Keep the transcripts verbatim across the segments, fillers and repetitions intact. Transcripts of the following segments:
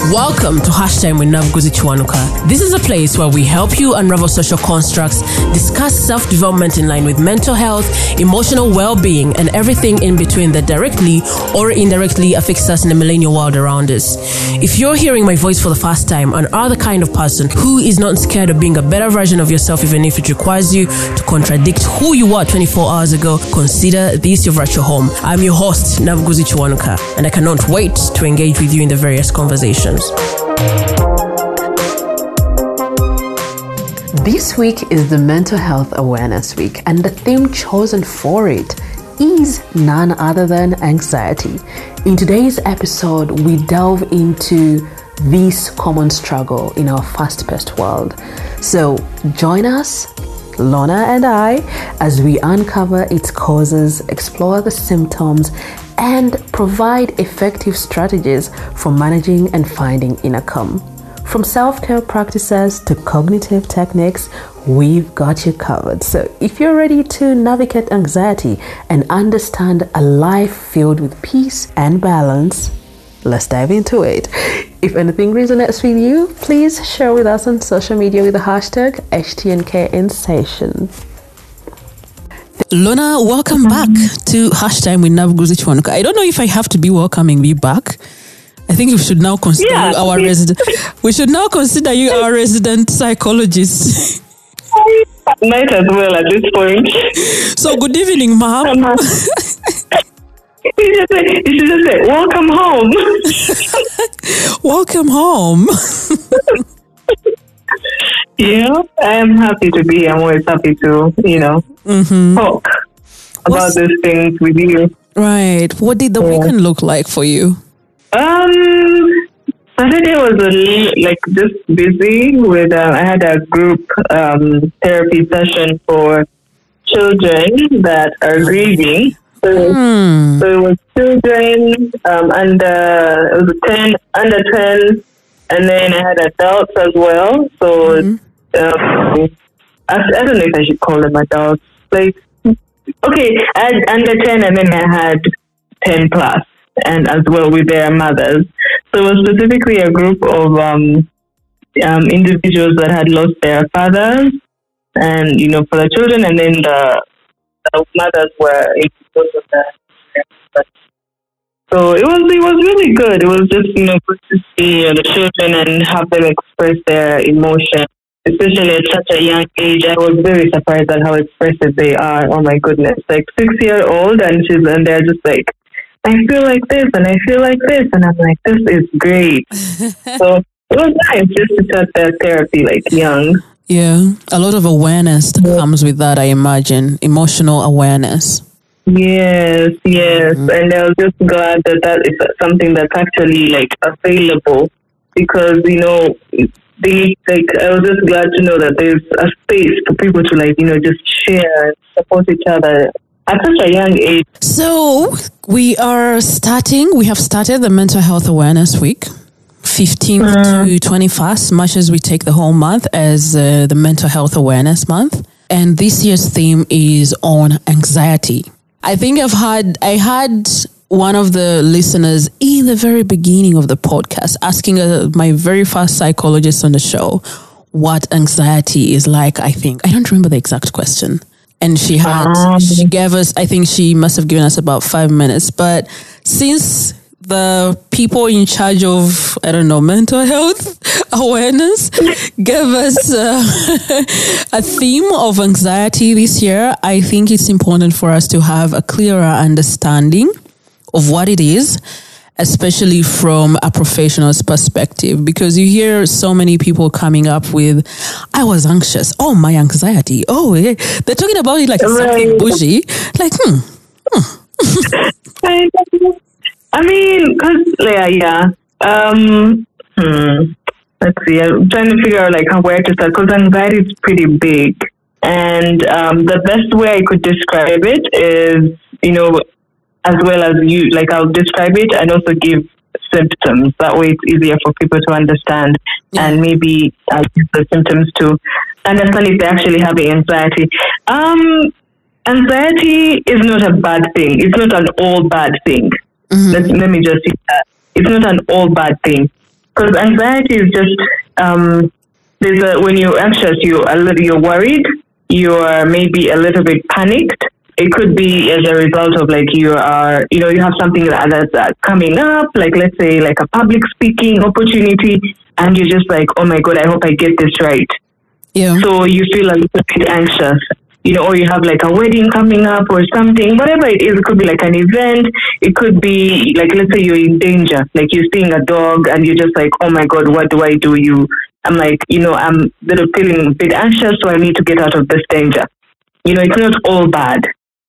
Welcome to Hashtag with Navguzi Chwanuka. This is a place where we help you unravel social constructs, discuss self-development in line with mental health, emotional well-being, and everything in between that directly or indirectly affects us in the millennial world around us. If you're hearing my voice for the first time and are the kind of person who is not scared of being a better version of yourself even if it requires you to contradict who you were twenty-four hours ago, consider this your virtual home. I'm your host, Navguzi Chwanuka, and I cannot wait to engage with you in the various conversations. This week is the Mental Health Awareness Week, and the theme chosen for it is none other than anxiety. In today's episode, we delve into this common struggle in our fast-paced world. So join us, Lorna and I, as we uncover its causes, explore the symptoms, and provide effective strategies for managing and finding inner calm. From self-care practices to cognitive techniques, we've got you covered. So if you're ready to navigate anxiety and understand a life filled with peace and balance, let's dive into it. If anything resonates with you, please share with us on social media with the hashtag H T N K in session. Lorna, welcome back to Hashtag with Navguzi Chwanuka. I don't know if I have to be welcoming you back. I think we should now consider yeah, you our resident. We should now consider you our resident psychologist. Might as well at this point. So, good evening, ma'am. Um, you should say, you should just say, welcome home. Welcome home. Yeah, I'm happy to be. I'm always happy to, you know, mm-hmm. talk about What's, these things with you. Right. What did the yeah. weekend look like for you? Um, Saturday was a little, like just busy with. Uh, I had a group um, therapy session for children that are grieving. So, mm. so it was children um, under it was ten under ten. And then I had adults as well. So mm-hmm. um, I, I don't know if I should call them adults. Like, okay, I had under ten, and then I had ten plus, and as well with their mothers. So it was specifically a group of um, um, individuals that had lost their fathers, and you know, for the children, and then the, the mothers were in both of them. So it was it was really good. It was just, you know, good to see uh, the children and have them express their emotion, especially at such a young age. I was very surprised at how expressive they are. Oh my goodness, like six year old, and she's and they're just like, I feel like this and I feel like this, and I'm like, this is great. So it was nice just to start their therapy like young. Yeah, a lot of awareness that yeah. comes with that. I imagine emotional awareness. Yes, yes, mm-hmm. and I was just glad that that is something that's actually like available, because you know, they like I was just glad to know that there's a space for people to like you know just share and support each other at such a young age. So we are starting. We have started the Mental Health Awareness Week, fifteenth mm. to twenty-first, much as we take the whole month as uh, the Mental Health Awareness Month, and this year's theme is on anxiety. I think I've had, I had one of the listeners in the very beginning of the podcast asking uh, my very first psychologist on the show what anxiety is like, I think. I don't remember the exact question. And she had, um, she gave us, I think she must have given us about five minutes. But since the people in charge of, I don't know, mental health awareness gave us uh, a theme of anxiety this year, I think it's important for us to have a clearer understanding of what it is, especially from a professional's perspective, because you hear so many people coming up with, I was anxious. Oh, my anxiety. Oh, yeah. They're talking about it like right. something bushy. Like, hmm. hmm. I mean, cause yeah, yeah. Um, hmm. Let's see. I'm trying to figure out like how where to start, because anxiety is pretty big, and um, the best way I could describe it is, you know, as well as you, like I'll describe it and also give symptoms. That way, it's easier for people to understand, yeah. and maybe I'll use the symptoms to understand if they're actually having anxiety. Um, anxiety is not a bad thing. It's not an all bad thing. Mm-hmm. Let, let me just say that. It's not an all bad thing. Because anxiety is just, um, there's a, when you're anxious, you're a little, you're worried, you're maybe a little bit panicked. It could be as a result of like you are, you know, you have something that, that's uh, coming up, like let's say like a public speaking opportunity, and you're just like, oh my God, I hope I get this right. Yeah. So you feel a little bit anxious, you know, or you have like a wedding coming up or something, whatever it is. It could be like an event. It could be like, let's say you're in danger, like you're seeing a dog and you're just like, oh my God, what do I do? You, I'm like, you know, I'm little feeling a bit anxious, so I need to get out of this danger. You know, it's not all bad.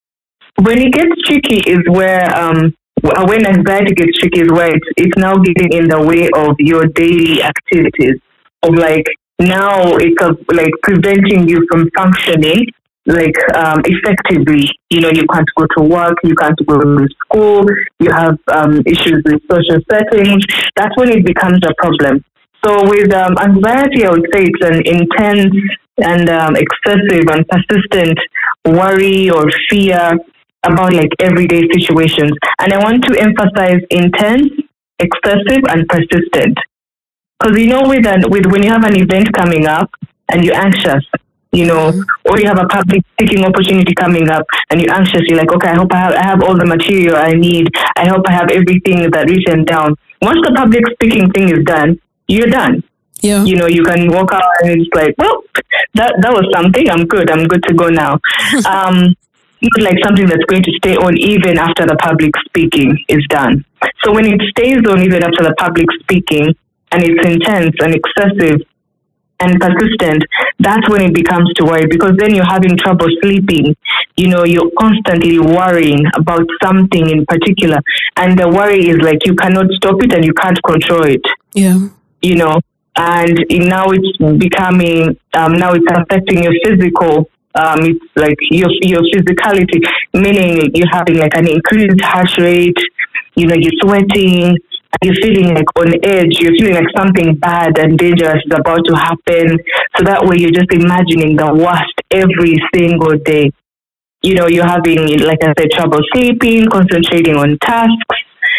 When it gets tricky is where, um, when anxiety gets tricky is where it's, it's now getting in the way of your daily activities, of like, now it's uh, like preventing you from functioning like um, effectively. You know, you can't go to work, you can't go to school, you have um, issues with social settings. That's when it becomes a problem. So with um, anxiety, I would say it's an intense and um, excessive and persistent worry or fear about like everyday situations. And I want to emphasize intense, excessive, and persistent. Because you know, with an, with when you have an event coming up and you're anxious, you know, mm-hmm. or you have a public speaking opportunity coming up and you're anxious, you're like, okay, I hope I have, I have all the material I need. I hope I have everything that written down. Once the public speaking thing is done, you're done. Yeah. You know, you can walk out and it's like, well, that that was something. I'm good. I'm good to go now. um, not like something that's going to stay on even after the public speaking is done. So when it stays on even after the public speaking and it's intense and excessive and persistent, that's when it becomes to worry, because then you're having trouble sleeping. You know, you're constantly worrying about something in particular. And the worry is like you cannot stop it and you can't control it. Yeah. You know, and now it's becoming, um, now it's affecting your physical, um, it's like your your physicality, meaning you're having like an increased heart rate, you know, you're sweating, you're feeling like on edge, you're feeling like something bad and dangerous is about to happen. So that way you're just imagining the worst every single day. You know, you're having, like I said, trouble sleeping, concentrating on tasks,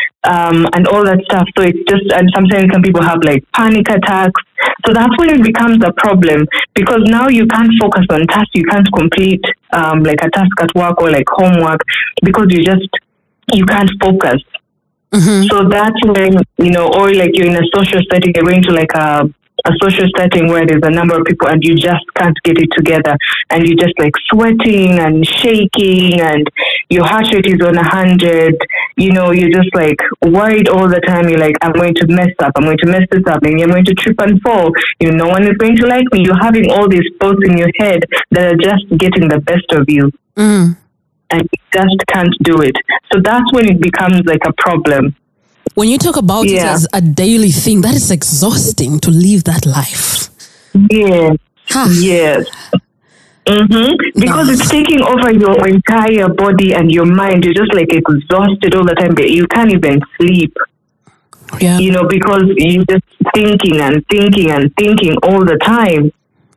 um, and all that stuff. So it's just, and sometimes some people have like panic attacks. So that's when it becomes a problem, because now you can't focus on tasks, you can't complete um, like a task at work or like homework, because you just, you can't focus. Mm-hmm. So that's when, you know, or like you're in a social setting, you're going to like a, a social setting where there's a number of people and you just can't get it together, and you're just like sweating and shaking and your heart rate is on a hundred, you know, you're just like worried all the time. You're like, I'm going to mess up, I'm going to mess this up, and you're going to trip and fall. You know, no one is going to like me. You're having all these thoughts in your head that are just getting the best of you. Mm. And you just can't do it. So that's when it becomes like a problem. When you talk about yeah. it as a daily thing, that is exhausting to live that life. Yes. Huh. Yes. Mm-hmm. Because nice. It's taking over your entire body and your mind. You're just like exhausted all the time. You can't even sleep. Yeah. You know, because you're just thinking and thinking and thinking all the time.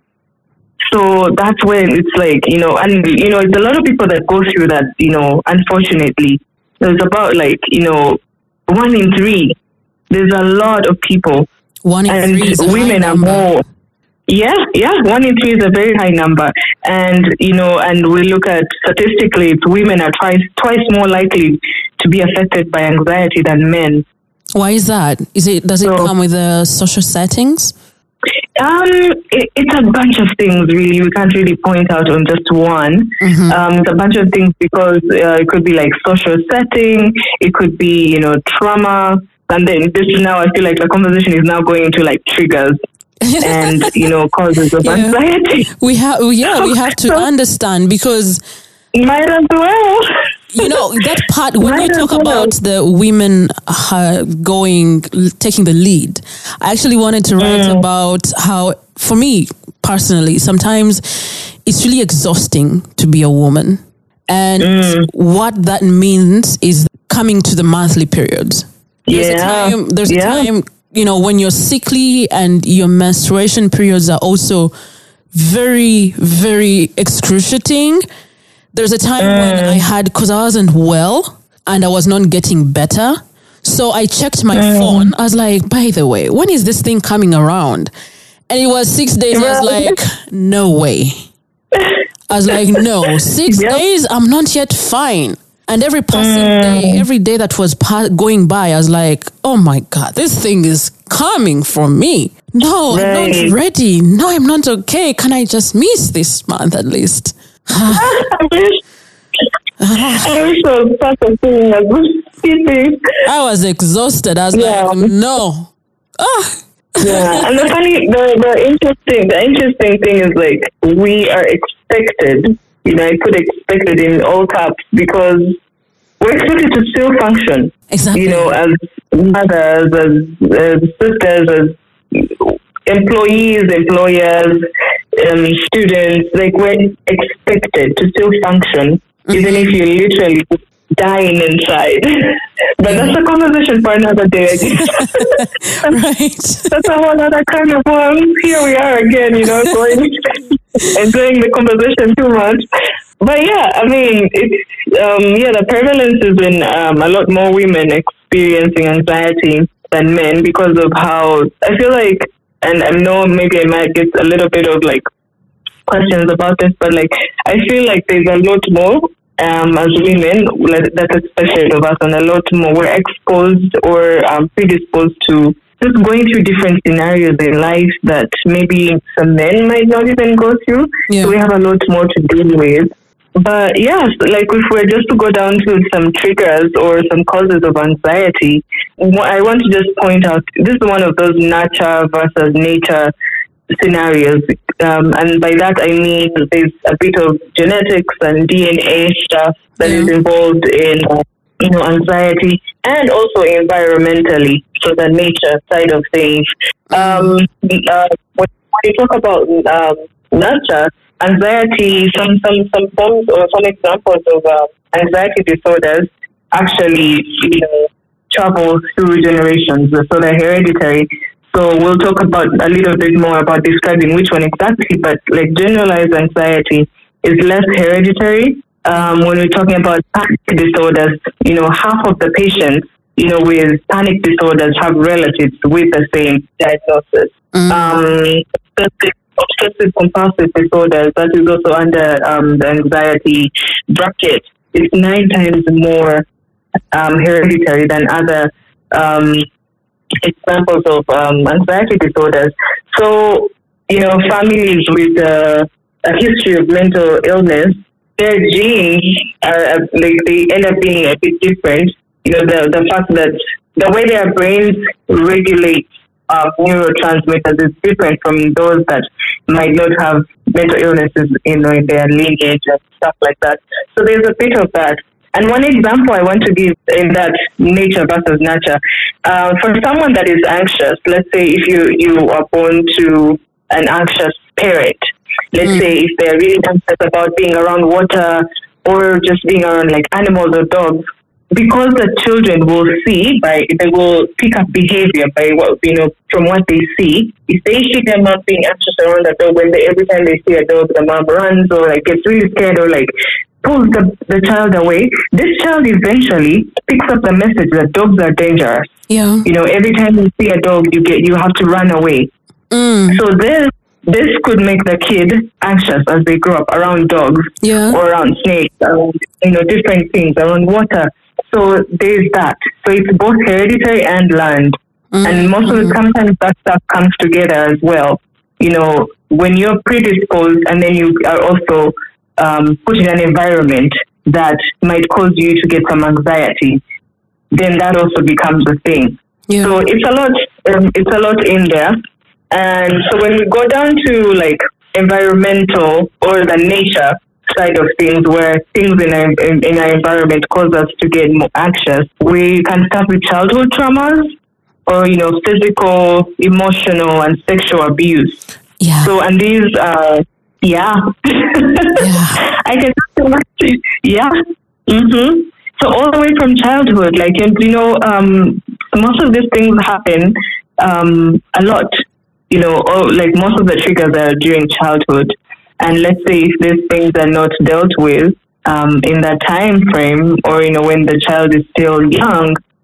So that's when it's like, you know, and, you know, it's a lot of people that go through that, you know, unfortunately. There's about like, you know, one in three. There's a lot of people. One in and three is a women high are number. more. Yeah, yeah, one in three is a very high number. And, you know, and we look at statistically, women are twice, twice more likely to be affected by anxiety than men. Why is that? Is it, does it so, come with the social settings? Um, it, it's a bunch of things, really. We can't really point out on just one. Mm-hmm. Um, it's a bunch of things because uh, it could be like social setting, it could be, you know, trauma. And then this is now, I feel like the conversation is now going into like triggers and, you know, causes of yeah. anxiety. We have, yeah, we have to understand, because might as well. You know, that part, when might you talk well. about the women uh, going, taking the lead, I actually wanted to write mm. about how, for me personally, sometimes it's really exhausting to be a woman. And mm. what that means is coming to the monthly periods. There's yeah. a time, there's yeah. a time, you know, when you're sickly and your menstruation periods are also very, very excruciating. There's a time mm. when I had, because I wasn't well and I was not getting better. So I checked my mm. phone. I was like, by the way, when is this thing coming around? And it was six days. I was like, no way. I was like, no, six yep. days, I'm not yet fine. And every passing mm. day, every day that was pa- going by, I was like, oh my God, this thing is coming for me. No, right. I'm not ready. No, I'm not okay. Can I just miss this month at least? I wish. I wish I was part of doing a good thing. I was exhausted. I was yeah. like, no. Oh. Yeah, and the funny, the, the interesting, the interesting thing is like we are expected. You know, I put expected in all caps because we're expected to still function. Exactly. You know, as mothers, as, as sisters, as employees, employers, um, students. Like we're expected to still function, mm-hmm. even if you're literally dying inside. But that's a conversation for another day. Right. That's a whole other kind of one. Here we are again, you know, going enjoying the conversation too much. But yeah, I mean, it's um, yeah, the prevalence is in um, a lot more women experiencing anxiety than men because of how I feel like, and I know maybe I might get a little bit of like questions about this, but like I feel like there's a lot more. Um, as women, that's expected of us, and a lot more we're exposed or um, predisposed to just going through different scenarios in life that maybe some men might not even go through. Yeah. So we have a lot more to deal with. But yes, like if we're just to go down to some triggers or some causes of anxiety, I want to just point out this is one of those nurture versus nature scenarios. Um, and by that I mean there's a bit of genetics and D N A stuff that mm. is involved in uh, you know anxiety, and also environmentally, so the nature side of things. Um, uh, when you talk about um, nurture, anxiety, some some some forms or some examples of uh, anxiety disorders actually you know travel through generations, so they're hereditary. So we'll talk about a little bit more about describing which one exactly, but like generalized anxiety is less hereditary. Um, when we're talking about panic disorders, you know, half of the patients, you know, with panic disorders have relatives with the same diagnosis. Mm. Um, obsessive compulsive disorders, that is also under um, the anxiety bracket, it's nine times more um, hereditary than other um examples of um, anxiety disorders. So, you know, families with uh, a history of mental illness, their genes are uh, like they end up being a bit different. You know, the the fact that the way their brains regulate uh, neurotransmitters is different from those that might not have mental illnesses, you know, in their lineage and stuff like that. So there's a bit of that. And one example I want to give in that nature versus nurture, uh, for someone that is anxious, let's say if you, you are born to an anxious parent, let's mm. say if they're really anxious about being around water or just being around like animals or dogs, because the children will see, by they will pick up behavior by what, you know, from what they see. If they see their mom being anxious around the dog, when they, every time they see a dog, the mom runs or like gets really scared or like pulls the, the child away, this child eventually picks up the message that dogs are dangerous. Yeah. You know, every time you see a dog, you get you have to run away. Mm. So this this could make the kid anxious as they grow up around dogs, yeah. or around snakes, around, you know, different things, around water. So there's that. So it's both hereditary and learned. Mm. And most mm. of the sometimes that stuff comes together as well. You know, when you're predisposed and then you are also Um, put in an environment that might cause you to get some anxiety, then that also becomes a thing. Yeah. So it's a lot. Um, it's a lot in there. And so when we go down to like environmental or the nature side of things, where things in our, in, in our environment cause us to get more anxious, we can start with childhood traumas, or you know, physical, emotional, and sexual abuse. Yeah. So and these are. Yeah. yeah. I can yeah. Mm-hmm. So all the way from childhood, like, you know, um, most of these things happen um, a lot, you know, or like most of the triggers are during childhood. And let's say if these things are not dealt with um, in that time frame, or, you know, when the child is still young,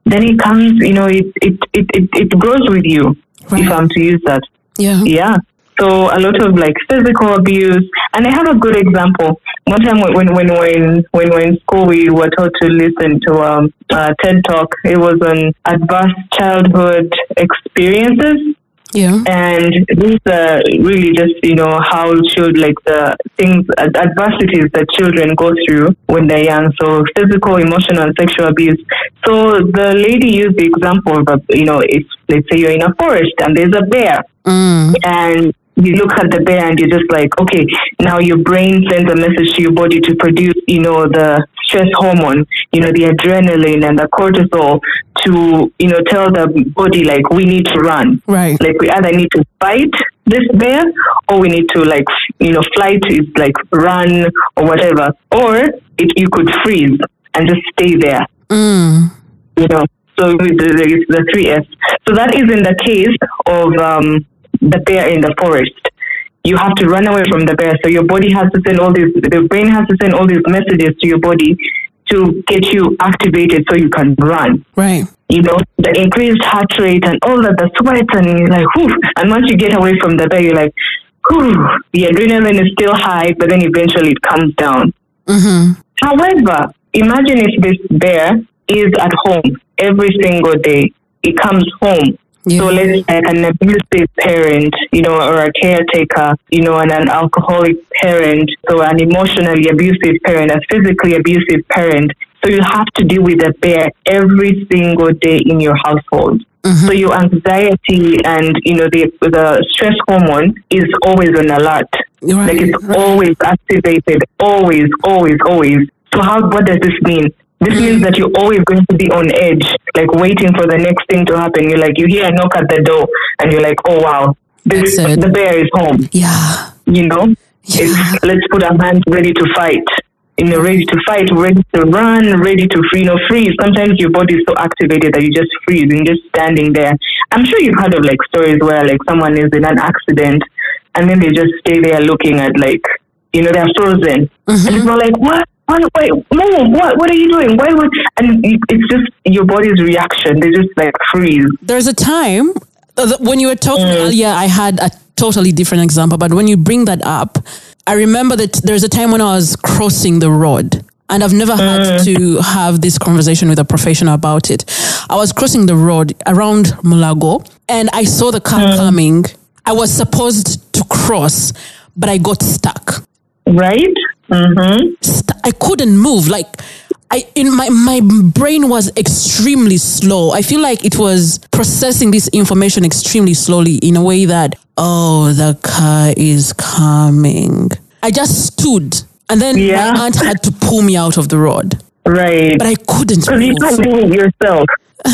then it comes, you know, it it it it, it grows with you. Right. If I'm to use that. Yeah. Yeah. So a lot of like physical abuse, and I have a good example. One time when when when when when we were in school, we were taught to listen to um, a TED talk. It was on adverse childhood experiences. Yeah. And these are really just, you know, how should like the things, adversities that children go through when they're young. So physical, emotional, and sexual abuse. So the lady used the example of, you know, if let's say you're in a forest and there's a bear, mm. and you look at the bear and you're just like, okay, now your brain sends a message to your body to produce, you know, the stress hormone, you know, the adrenaline and the cortisol to, you know, tell the body like we need to run. Right. Like we either need to fight this bear or we need to like, you know, flight is like run or whatever. Or it, you could freeze and just stay there. Mm. You know, so it's the three S. So that is in the case of, um, the bear in the forest. You have to run away from the bear. So your body has to send all these, the brain has to send all these messages to your body to get you activated so you can run. Right. You know, the increased heart rate and all that, the sweat, and you're like, whew. And once you get away from the bear, you're like, whew, the adrenaline is still high, but then eventually it comes down. Mm-hmm. However, imagine if this bear is at home every single day. It comes home. Yeah. So let's say an abusive parent, you know, or a caretaker, you know, and an alcoholic parent, so an emotionally abusive parent, a physically abusive parent. So you have to deal with a bear every single day in your household. Mm-hmm. So your anxiety and, you know, the the stress hormone is always on alert. Right, like it's right. always activated, always, always, always. So how, what does this mean? This means that you're always going to be on edge, like waiting for the next thing to happen. You're like, you hear a knock at the door and you're like, oh, wow, this, the bear is home. Yeah. You know, yeah. It's, let's put our hands ready to fight. You know, ready to fight, ready to run, ready to, you know, freeze. Sometimes your body is so activated that you just freeze and just standing there. I'm sure you've heard of like stories where like someone is in an accident and then they just stay there looking at like, you know, they're frozen. Mm-hmm. And people are like, what? Wait, wait, mom, what, what are you doing? Why would, and it's just your body's reaction. They just like freeze. There's a time uh, when you were talking mm. earlier, I had a totally different example, but when you bring that up, I remember that there's a time when I was crossing the road and I've never had mm. to have this conversation with a professional about it. I was crossing the road around Mulago and I saw the car mm. coming. I was supposed to cross, but I got stuck. Right? Mm-hmm. St- I couldn't move. Like, I in my my brain was extremely slow. I feel like it was processing this information extremely slowly in a way that, oh, the car is coming. I just stood, and then yeah. my aunt had to pull me out of the road. Right, but I couldn't move. Because you can't do it yourself.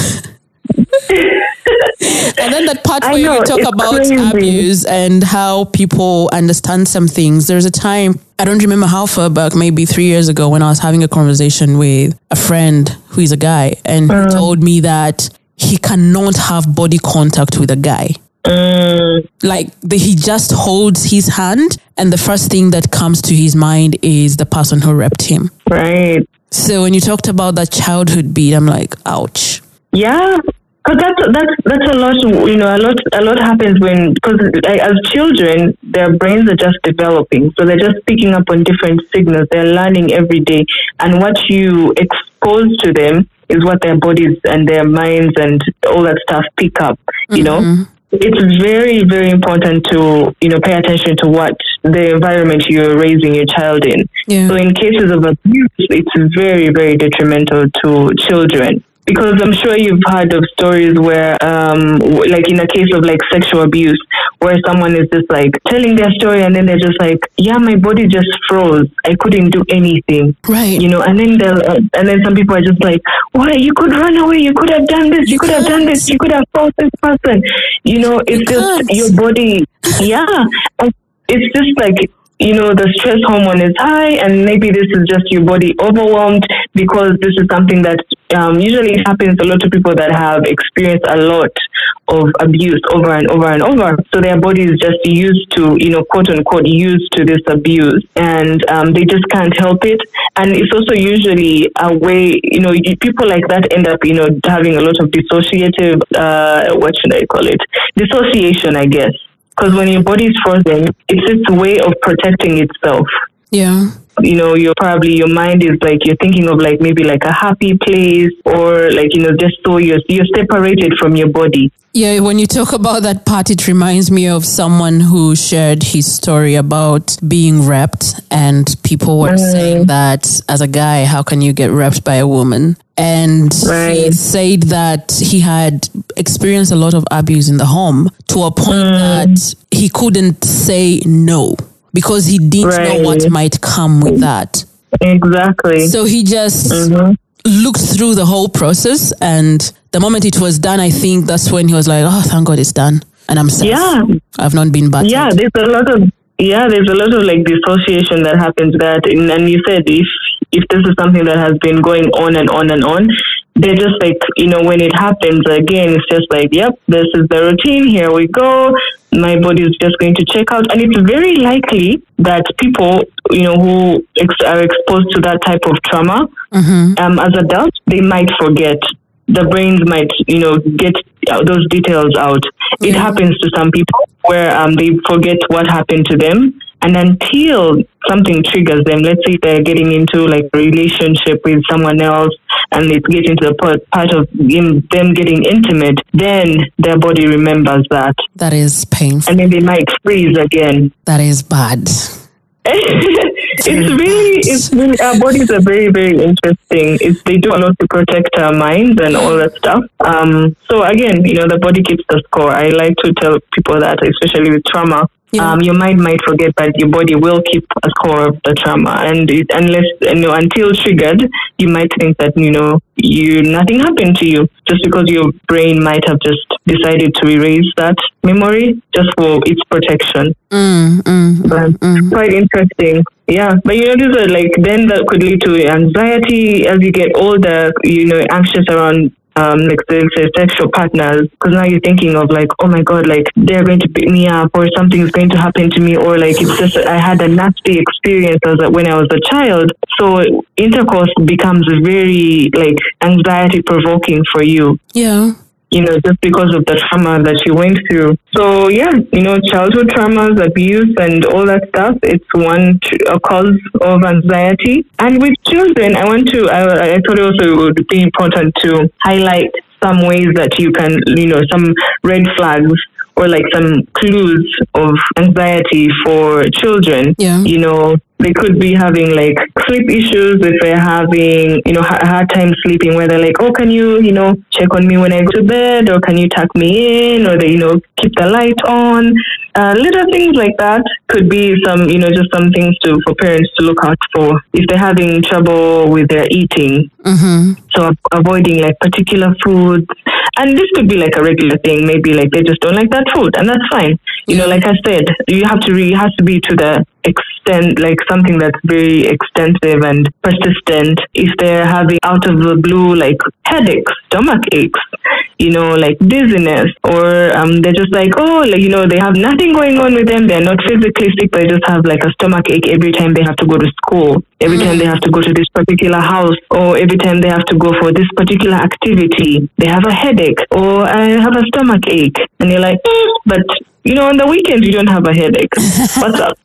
And then that part I where know, you talk about crazy. abuse and how people understand some things. There's a time, I don't remember how far back, maybe three years ago, when I was having a conversation with a friend who is a guy, and mm. he told me that he cannot have body contact with a guy. Mm. Like the, he just holds his hand, and the first thing that comes to his mind is the person who raped him. Right. So when you talked about that childhood beat, I'm like, ouch. Yeah. Because that's, that's, that's a lot, you know, a lot, a lot happens when, because like, as children, their brains are just developing. So they're just picking up on different signals. They're learning every day. And what you expose to them is what their bodies and their minds and all that stuff pick up, you mm-hmm. know? It's very, very important to, you know, pay attention to what the environment you're raising your child in. Yeah. So in cases of abuse, it's very, very detrimental to children. Because I'm sure you've heard of stories where, um, like in a case of like sexual abuse, where someone is just like telling their story and then they're just like, yeah, my body just froze. I couldn't do anything. Right. You know, and then they'll, uh, and then some people are just like, why? You could run away. You could have done this. You, you could have done this. You could have fought this person. You know, it's you just can't. Your body. Yeah. It's just like, you know, the stress hormone is high, and maybe this is just your body overwhelmed, because this is something that um, usually happens to a lot of people that have experienced a lot of abuse over and over and over. So their body is just used to, you know, quote unquote, used to this abuse, and um, they just can't help it. And it's also usually a way, you know, people like that end up, you know, having a lot of dissociative, uh, what should I call it? Dissociation, I guess. Because when your body is frozen, it's its way of protecting itself. Yeah. You know, you're probably, your mind is like, you're thinking of like maybe like a happy place, or like, you know, just so you're, you're separated from your body. Yeah, when you talk about that part, it reminds me of someone who shared his story about being raped, and people were mm. saying that as a guy, how can you get raped by a woman? And right. he said that he had experienced a lot of abuse in the home to a point mm. that he couldn't say no, because he didn't right. know what might come with that. Exactly. So he just mm-hmm. looked through the whole process, and the moment it was done, I think that's when he was like, oh, thank God it's done. And I'm safe. Yeah. I've not been battered. Yeah, there's a lot of, yeah, there's a lot of like dissociation that happens that, and, and you said if, if this is something that has been going on and on and on, they're just like, you know, when it happens again, it's just like, yep, this is the routine. Here we go. My body is just going to check out. And it's very likely that people, you know, who ex- are exposed to that type of trauma, mm-hmm. um, as adults, they might forget. The brains might, you know, get those details out. Mm-hmm. It happens to some people where um, they forget what happened to them. And until something triggers them, let's say they're getting into like a relationship with someone else, and it's getting to the part, part of them getting intimate, then their body remembers that. That is painful. And then they might freeze again. That is bad. it's really, it's really, our bodies are very, very interesting. It's, they do a lot to protect our minds and all that stuff. Um, so again, you know, the body keeps the score. I like to tell people that, especially with trauma. Yeah. Um, your mind might forget, but your body will keep a score of the trauma. And it, unless, you know, until triggered, you might think that, you know, you nothing happened to you, just because your brain might have just decided to erase that memory just for its protection. Mm, mm, but mm. Quite interesting. Yeah. But, you know, these are like, then that could lead to anxiety as you get older, you know, anxious around Um, like say sexual partners, because now you're thinking of like, oh my God, like they're going to beat me up, or something's going to happen to me, or like it's just I had a nasty experience as a, when I was a child. So intercourse becomes very like anxiety provoking for you. Yeah. You know, just because of the trauma that you went through. So yeah, you know, childhood traumas, abuse, and all that stuff, it's one a cause of anxiety. And with children, I want to, I, I thought also it would be important to highlight some ways that you can, you know, some red flags or like some clues of anxiety for children. Yeah. You know, they could be having like sleep issues if they're having, you know, a hard time sleeping, where they're like, oh, can you, you know, check on me when I go to bed, or can you tuck me in, or they, you know, keep the light on. Uh, little things like that could be some, you know, just some things to for parents to look out for if they're having trouble with their eating. Mm-hmm. So avoiding like particular foods. And this could be like a regular thing. Maybe like they just don't like that food, and that's fine. You know, like I said, you have to really, it has to be to the extent, like something that's very extensive and persistent. If they're having out of the blue, like headaches, stomach aches, you know, like dizziness, or um, they're just like, oh, like, you know, they have nothing going on with them. They're not physically sick, but they just have like a stomach ache every time they have to go to school, every time they have to go to this particular house, or every time they have to go for this particular activity. They have a headache, or I have a stomach ache. And you're like, mm, but, you know, on the weekends you don't have a headache. What's up?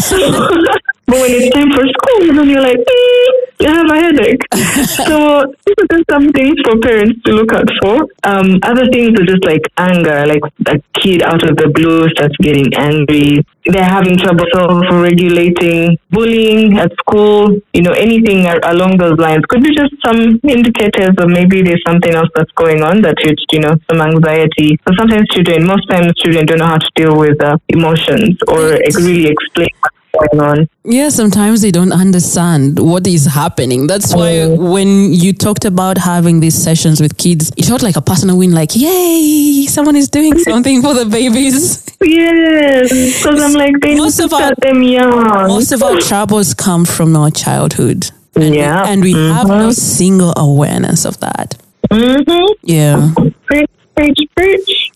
But when it's time for school, then you're like, mm, you have a headache. So these are just some things for parents to look out for. Um, other things are just like anger, like a kid out of the blue starts getting angry. They're having trouble self-regulating, bullying at school, you know, anything along those lines. Could be just some indicators, or maybe there's something else that's going on that you, you know, some anxiety. So sometimes children, most times children don't know how to deal with uh, emotions or really explain what's going on. Yeah, sometimes they don't understand what is happening. That's why mm. when you talked about having these sessions with kids, it felt like a personal win, like, yay, someone is doing something for the babies. Yes, because I'm like, they most need to start them young. Most of our troubles come from our childhood. And yeah. We, and we mm-hmm. have no single awareness of that. Mm-hmm. Yeah. Preach, preach, preach.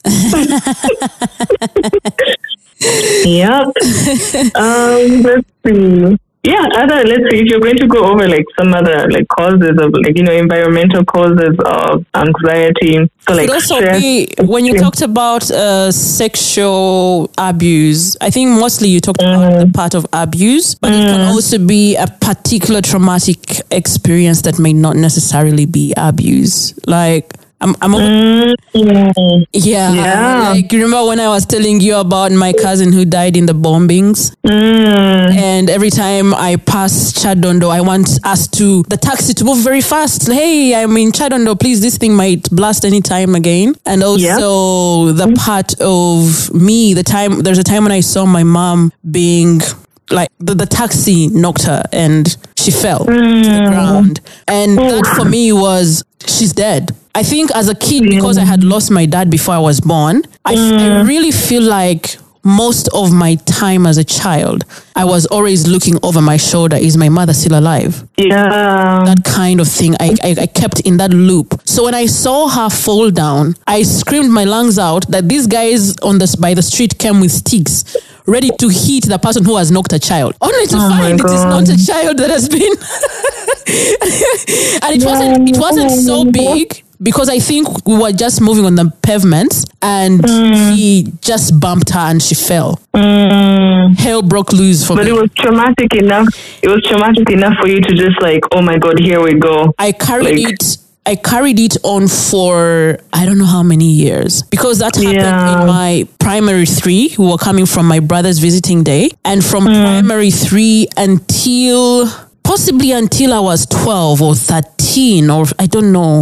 Yep. Um, let's see. Yeah, other, let's see, if you're going to go over like some other like causes of like, you know, environmental causes of anxiety. So like Could also stress. be, when you talked about uh, sexual abuse, I think mostly you talked about Mm. the part of abuse, but it can also be a particular traumatic experience that may not necessarily be abuse. Like, I'm, I'm Mm. yeah, Yeah. like you remember when I was telling you about my cousin who died in the bombings? Mm. And every time I pass Chadondo, I want us to, the taxi to move very fast. Hey, I'm in Chadondo, please, this thing might blast anytime again. And also the part of me, the time, there's a time when I saw my mom being, like, the, the taxi knocked her and she fell to the ground. And that for me was, she's dead. I think as a kid, because I had lost my dad before I was born, I, I really feel like most of my time as a child, I was always looking over my shoulder. Is my mother still alive? Yeah. That kind of thing. I, I, I kept in that loop. So when I saw her fall down, I screamed my lungs out that these guys on the, by the street came with sticks, ready to hit the person who has knocked a child. Only to Oh my find it is God. not a child that has been. And it wasn't, it wasn't so big, because I think we were just moving on the pavements and he just bumped her and she fell. Mm. Hell broke loose for But me. it was traumatic enough. It was traumatic enough for you to just like, oh my God, here we go. I carried Like- it. I carried it on for I don't know how many years, because that happened Yeah. in my primary three. We were coming from my brother's visiting day, and from primary three until possibly until I was twelve or thirteen, or I don't know.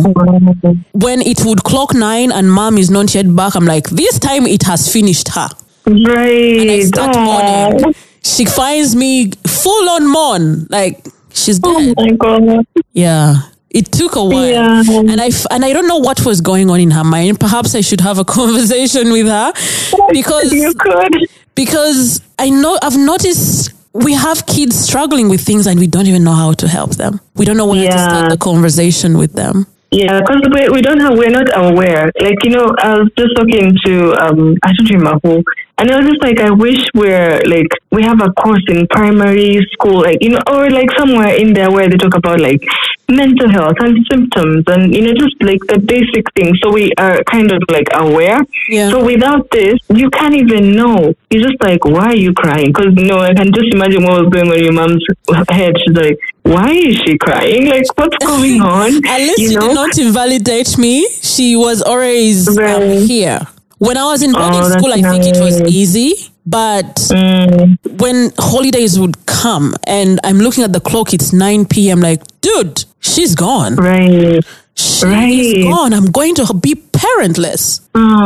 When it would clock nine and mom is not yet back, I'm like, this time it has finished her. And I Right. start Aw. mourning. She finds me full on mourn, like she's Oh dead. my God. Yeah. It took a while. Yeah. And I f- and I don't know what was going on in her mind. Perhaps I should have a conversation with her, because You could. because I know I've noticed we have kids struggling with things and we don't even know how to help them. We don't know where to Yeah. start the conversation with them. Yeah, because we, we don't have, we're not aware. Like, you know, I was just talking to, um, I don't remember who, and I was just like, I wish we're like, we have a course in primary school, like, you know, or like somewhere in there where they talk about like mental health and symptoms and, you know, just like the basic things. So we are kind of like aware. Yeah. So without this, you can't even know. You're just like, why are you crying? Because, you know, I can just imagine what was going on in your mom's head. She's like, why is she crying? Like, what's going on? At least you she know? did not invalidate me. She was always um, Right. here. When I was in boarding Oh, that's school, I think it was nice. easy. But Mm. when holidays would come and I'm looking at the clock, it's nine p.m. Like, dude, she's gone. Right. She's Right. gone. I'm going to be parentless.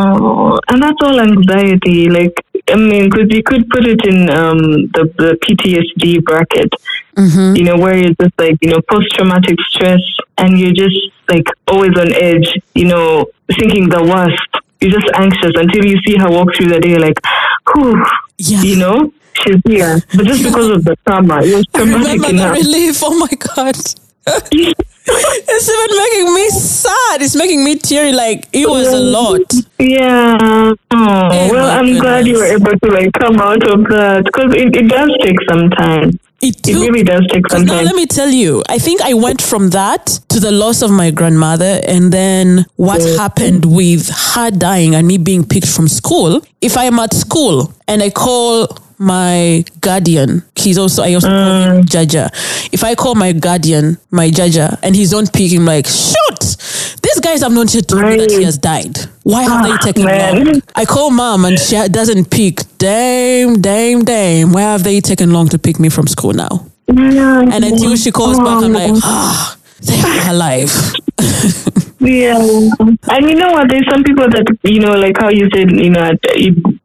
Oh, and that's all anxiety. Like, I mean, because you could put it in um, the, the P T S D bracket, Mm-hmm. you know, where you're just like, you know, post-traumatic stress and you're just like always on edge, you know, thinking the worst. You're just anxious until you see her walk through the day, like, whew, Yeah. you know, she's here. But just because of the trauma, it was I traumatic remember the enough. relief. Oh my God. It's even making me sad. It's making me teary. Like, it was a lot. Yeah. Oh, Oh, well, my I'm glad you were goodness. able to like come out of that because it, it does take some time. It, It took, really does take some Now, time. let me tell you, I think I went from that to the loss of my grandmother, and then what Yeah. happened with her dying and me being picked from school. If I am at school and I call my guardian, he's also, I also call him Jaja. If I call my guardian, my Jaja, and he's not picking, like, shoot, these guys have not yet told me that he Right. has died. Why have they Ah, taken man. long? I call mom and she doesn't pick. Damn, damn, damn. Why have they taken long to pick me from school now? Yeah. And until she calls back, I'm like, Oh, ah, they're alive. yeah. And you know what? There's some people that, you know, like how you said, you know, at, you,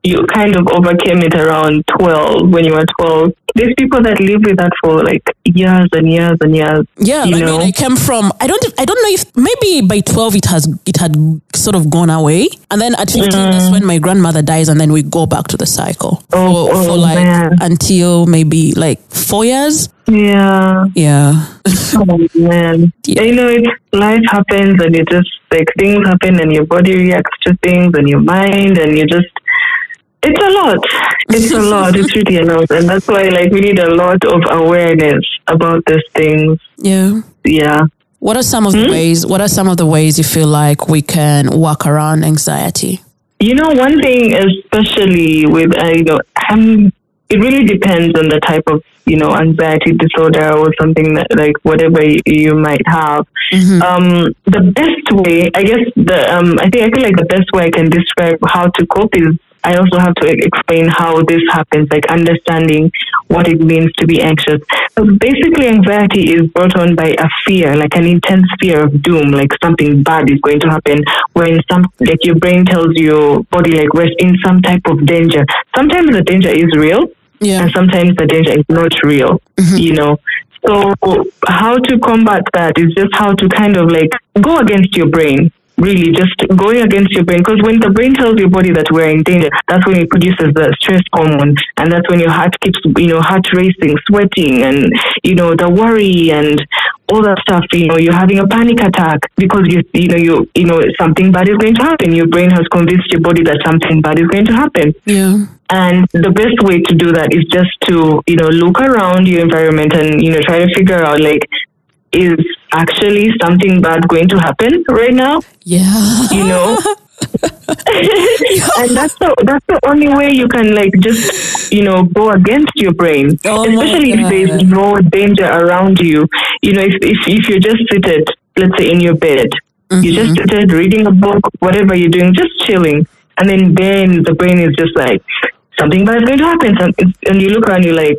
you kind of overcame it around twelve, when you were twelve. There's people that live with that for like years and years and years. Yeah, you I know? mean, I came from. I don't. I don't know if maybe by twelve it has it had sort of gone away, and then at fifteen mm. that's when my grandmother dies, and then we go back to the cycle oh, for, oh, for like man. until maybe like four years. Yeah. Yeah. Oh man. Yeah. You know, it life happens, and it just like things happen, and your body reacts to things, and your mind, and you just. It's a lot. It's a lot. It's really a lot. And that's why, like, we need a lot of awareness about these things. Yeah. Yeah. What are some of Hmm? the ways, what are some of the ways you feel like we can work around anxiety? You know, one thing, especially with, uh, you know, um, it really depends on the type of, you know, anxiety disorder or something that, like, whatever you, you might have. Mm-hmm. Um, the best way, I guess, the um, I think I feel like the best way I can describe how to cope is I also have to explain how this happens, like understanding what it means to be anxious. So basically, anxiety is brought on by a fear, like an intense fear of doom, like something bad is going to happen. When some, like your brain tells your body, like we're in some type of danger. Sometimes the danger is real, Yeah. and sometimes the danger is not real. Mm-hmm. You know. So how to combat that is just how to kind of like go against your brain. Really, just going against your brain, because when the brain tells your body that we're in danger, that's when it produces the stress hormone, and that's when your heart keeps, you know, heart racing, sweating, and you know the worry and all that stuff. You know, you're having a panic attack because you, you know, you, you know, something bad is going to happen. Your brain has convinced your body that something bad is going to happen. Yeah. And the best way to do that is just to, you know, look around your environment and, you know, try to figure out, like, is actually something bad going to happen right now? Yeah. You know? And that's the that's the only way you can, like, just, you know, go against your brain. Oh Especially if there's no danger around you. You know, if if, if you're just seated, let's say in your bed, Mm-hmm. you're just seated reading a book, whatever you're doing, just chilling. And then then the brain is just like, something bad is going to happen. And you look around, you're like,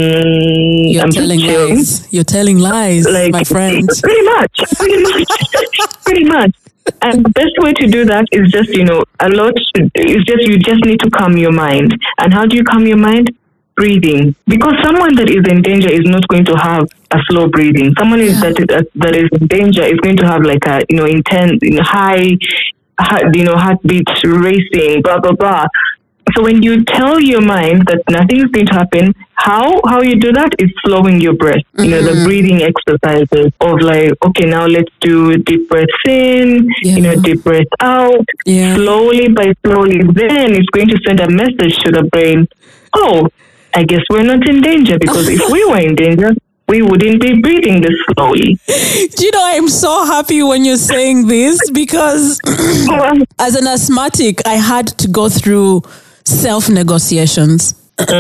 mm, You're I'm telling just chilling. lies. You're telling lies, Like, my friend. Pretty much. Pretty much. Pretty much. And the best way to do that is just, you know, a lot, it's just, you just need to calm your mind. And how do you calm your mind? Breathing. Because someone that is in danger is not going to have a slow breathing. Someone is, that, is, that is in danger is going to have like a, you know, intense, you know, high, heart, you know, heartbeat racing, blah, blah, blah. So when you tell your mind that nothing is going to happen, how how you do that is slowing your breath. Mm-hmm. You know, the breathing exercises of like, okay, now let's do deep breath in, yeah. you know, deep breath out. Yeah. Slowly by slowly, then it's going to send a message to the brain. Oh, I guess we're not in danger, because if we were in danger, we wouldn't be breathing this slowly. Do you know, I'm so happy when you're saying this, because as an asthmatic, I had to go through self-negotiations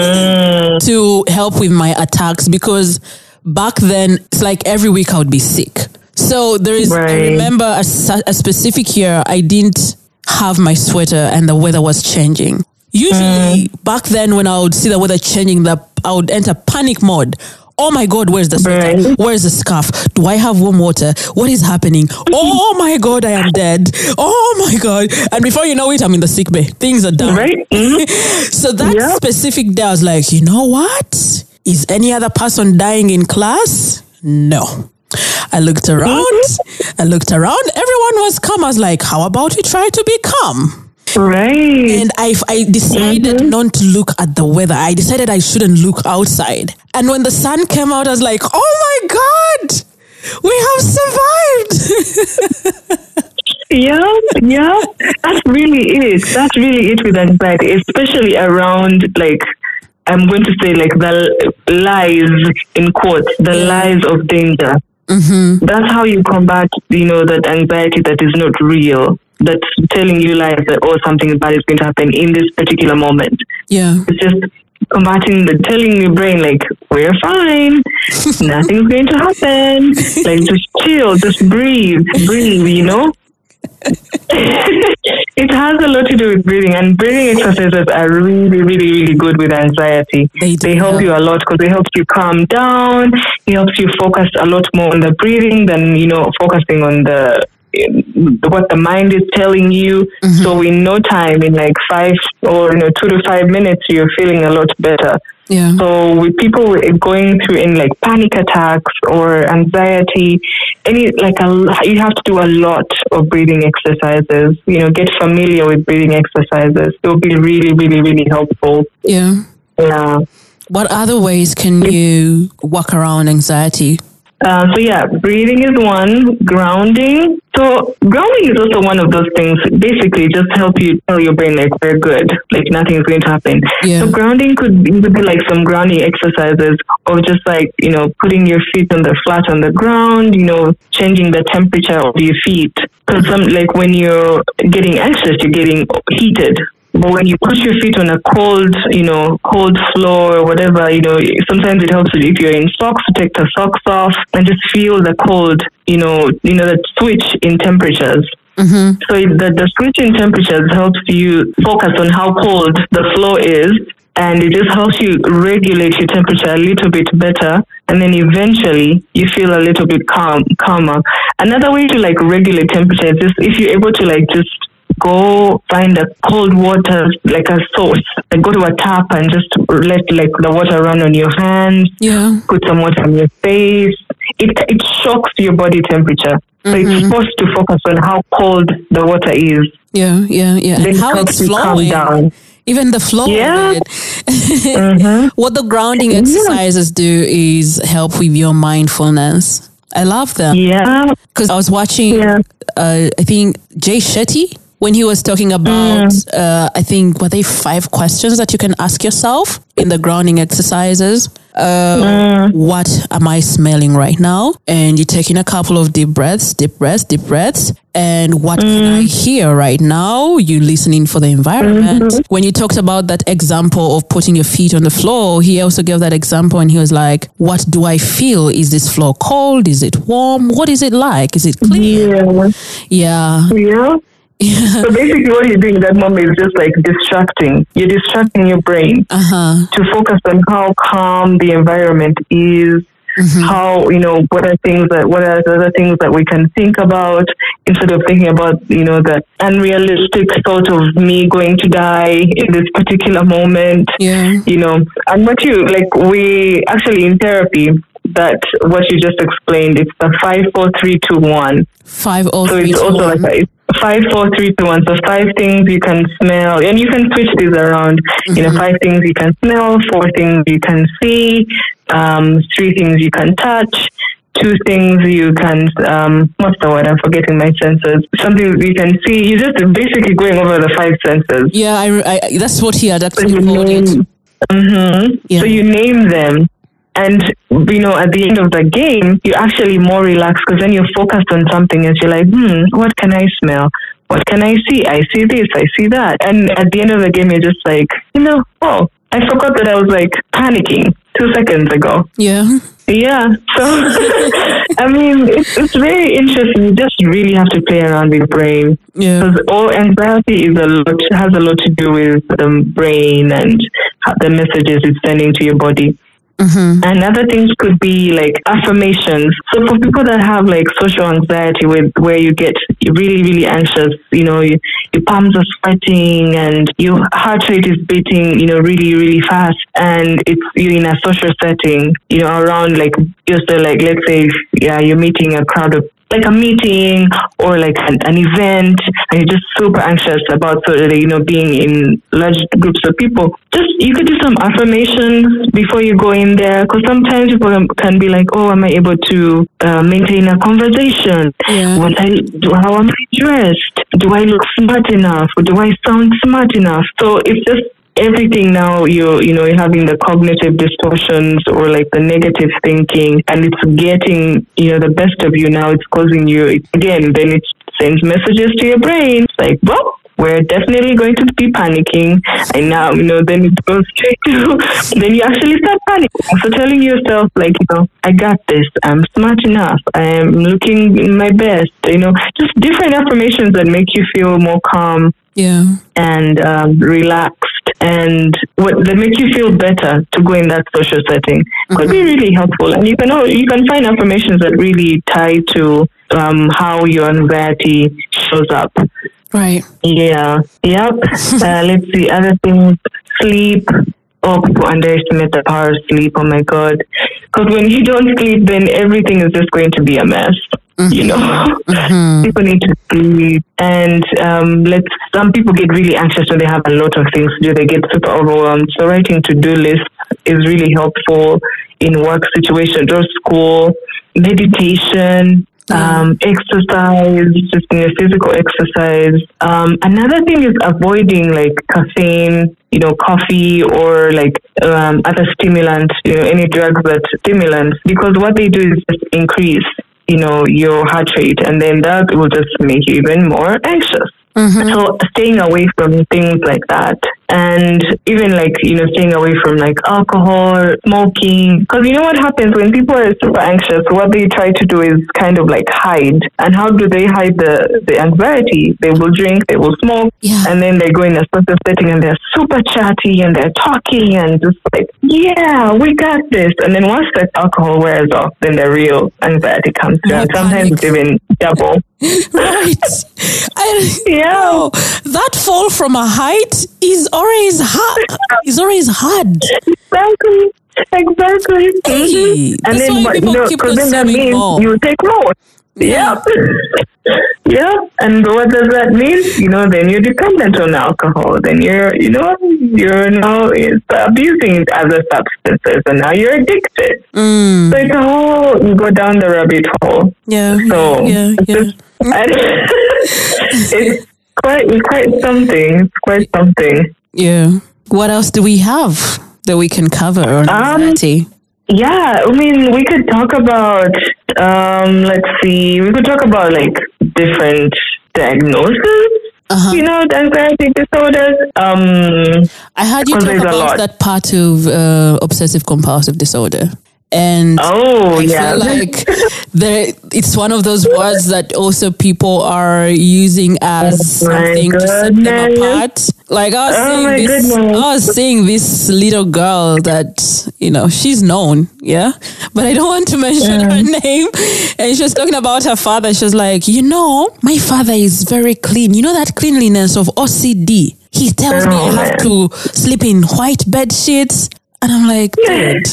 mm. to help with my attacks, because back then it's like every week I would be sick. So there is, right. I remember a, a specific year I didn't have my sweater and the weather was changing. Usually mm. back then when I would see the weather changing, the, I would enter panic mode. Oh my God, where's the sweater? Right. Where's the scarf? Do I have warm water? What is happening? Oh my God, I am dead. Oh my God. And before you know it, I'm in the sick bay. Things are done. Right. Mm-hmm. So that yep. specific day, I was like, you know what? Is any other person dying in class? No. I looked around. Mm-hmm. I looked around. Everyone was calm. I was like, how about we try to be calm? Right. And I, I decided mm-hmm. not to look at the weather. I decided I shouldn't look outside. And when the sun came out, I was like, oh my God, we have survived. Yeah, yeah. That's really it. That's really it with anxiety, especially around, like, I'm going to say, like, the lies, in quotes, the lies of danger. Mm-hmm. That's how you combat, you know, that anxiety that is not real. That's telling you lies that, oh, something bad is going to happen in this particular moment. Yeah. It's just combating the, telling your brain, like, we're fine. Nothing's going to happen. Like, just chill, just breathe, breathe, you know? It has a lot to do with breathing, and breathing exercises are really, really, really good with anxiety. They, do, they help yeah. you a lot, because they help you calm down. It helps you focus a lot more on the breathing than, you know, focusing on the what the mind is telling you. Mm-hmm. So in no time, in like five or you know two to five minutes, you're feeling a lot better. Yeah. So with people going through any like panic attacks or anxiety, any like a, you have to do a lot of breathing exercises. You know, get familiar with breathing exercises. It will be really, really, really helpful. Yeah. Yeah. What other ways can you work around anxiety? Uh, so yeah, breathing is one. Grounding. So grounding is also one of those things. Basically, just help you tell your brain like we're good, like nothing's going to happen. Yeah. So grounding could be, could be like some grounding exercises, or just like you know putting your feet on the flat on the ground. You know, changing the temperature of your feet. Because some like when you're getting anxious, you're getting heated. But when you put your feet on a cold, you know, cold floor or whatever, you know, sometimes it helps if you're in socks to take the socks off and just feel the cold, you know, you know, that switch in temperatures. Mm-hmm. So the, the switch in temperatures helps you focus on how cold the floor is, and it just helps you regulate your temperature a little bit better, and then eventually you feel a little bit calm, calmer. Another way to like regulate temperature is just if you're able to like just go find a cold water, like a source, like go to a tap and just let like the water run on your hands. Yeah. Put some water on your face. It it shocks your body temperature. So mm-hmm. it's supposed to focus on how cold the water is. Yeah, yeah, yeah. Then and how it's flowing. Down. Even the flow yeah. of it. mm-hmm. What the grounding exercises do is help with your mindfulness. I love them. Yeah. Because I was watching, yeah. uh, I think, Jay Shetty, when he was talking about, mm. uh, I think, were they five questions that you can ask yourself in the grounding exercises? Uh, mm. What am I smelling right now? And you're taking a couple of deep breaths, deep breaths, deep breaths. And what mm. can I hear right now? You listening for the environment. Mm-hmm. When you talked about that example of putting your feet on the floor, he also gave that example and he was like, what do I feel? Is this floor cold? Is it warm? What is it like? Is it clean? Yeah. Yeah. Yeah. Yeah. So basically what you're doing in that moment is just like distracting. You're distracting your brain uh-huh. to focus on how calm the environment is, mm-hmm. how, you know, what are things that, what are the other things that we can think about instead of thinking about, you know, the unrealistic thought of me going to die in this particular moment, yeah. you know. And what you, like we actually in therapy, that what you just explained, it's the five, four, three, two, one. Five, oh, so three, it's two, also one. like a five, four, three, two, one. So five things you can smell, and you can switch these around. Mm-hmm. You know, five things you can smell, four things you can see, um, three things you can touch, two things you can, um, what's the word? I'm forgetting my senses. Something you can see. You're just basically going over the five senses. Yeah, I, I that's what he had actually so called name, it. Mm-hmm. Yeah. So you name them. And, you know, at the end of the game, you're actually more relaxed because then you're focused on something and you're like, hmm, what can I smell? What can I see? I see this, I see that. And at the end of the game, you're just like, you know, oh, I forgot that I was like panicking two seconds ago. Yeah. Yeah. So, I mean, it's, it's very interesting. You just really have to play around with your brain. Yeah. Because all anxiety is a lot, has a lot to do with the brain and the messages it's sending to your body. Mm-hmm. And other things could be like affirmations. So for people that have like social anxiety with where you get really, really anxious, you know, you, your palms are sweating and your heart rate is beating, you know, really, really fast. And it's you're in a social setting, you know, around like just uh, like, let's say, yeah, you're meeting a crowd of like a meeting or like an, an event, and you're just super anxious about sort of, you know, being in large groups of people. Just, you could do some affirmations before you go in there, because sometimes people can be like, oh, am I able to uh, maintain a conversation? Yeah. What I do, how am I dressed? Do I look smart enough? Or do I sound smart enough? So it's just everything now, you're, you know, you're having the cognitive distortions or like the negative thinking, and it's getting, you know, the best of you now. It's causing you, again, then it sends messages to your brain. It's like, well, we're definitely going to be panicking. And now, you know, then it goes straight to, then you actually start panicking. So telling yourself, like, you know, I got this. I'm smart enough. I'm looking my best. You know, just different affirmations that make you feel more calm. Yeah. And um, relaxed, and what that make you feel better to go in that social setting could mm-hmm. be really helpful. And you can you can find affirmations that really tie to um, how your anxiety shows up. Right. Yeah. Yep. uh, let's see. Other things. Sleep. Oh, people underestimate the power of sleep. Oh my God. Because when you don't sleep, then everything is just going to be a mess. Mm-hmm. You know, mm-hmm. people need to sleep, and um, let's. Some people get really anxious when they have a lot of things to do. They get super overwhelmed. So writing to-do lists is really helpful in work situations or school. Meditation, yeah. um, exercise, just you know, physical exercise. Um, another thing is avoiding like caffeine, you know, coffee or like um, other stimulants, you know, any drugs that stimulants, because what they do is just increase, you know, your heart rate, and then that will just make you even more anxious. Mm-hmm. So staying away from things like that, and even like, you know, staying away from like alcohol, smoking, because you know what happens when people are super anxious, what they try to do is kind of like hide. And how do they hide the, the anxiety? They will drink, they will smoke, yeah. and then they go in a social setting and they're super chatty and they're talking and just like, yeah, we got this. And then once the alcohol wears off, then the real anxiety comes through. And sometimes it's even double. Right. I, yeah. No, that fall from a height is always hard. Is always hard. Exactly. Exactly. Hey, mm-hmm. And then, you know, because then that means more. you take more. Yeah. Yeah. And what does that mean? You know, then you're dependent on alcohol. Then you're, you know, you're now abusing other substances, and now you're addicted. Mm. So it's a whole, you go down the rabbit hole. Yeah. So yeah, it's, yeah. Just, it's quite, it's quite something. It's quite something. Yeah. What else do we have that we can cover on anxiety? Um, Yeah, I mean, we could talk about, um, let's see, we could talk about like different diagnoses, uh-huh. you know, anxiety disorders. Um, I heard you talk about that part of uh, obsessive compulsive disorder. And oh, I yeah. feel like there, it's one of those words that also people are using as oh something to set them apart. Like I was, oh seeing this, I was seeing this little girl that, you know, she's known, yeah, but I don't want to mention yeah. her name. And she was talking about her father. She was like, you know, my father is very clean. You know that cleanliness of O C D. He tells oh, me I have to sleep in white bed sheets. And I'm like, dude.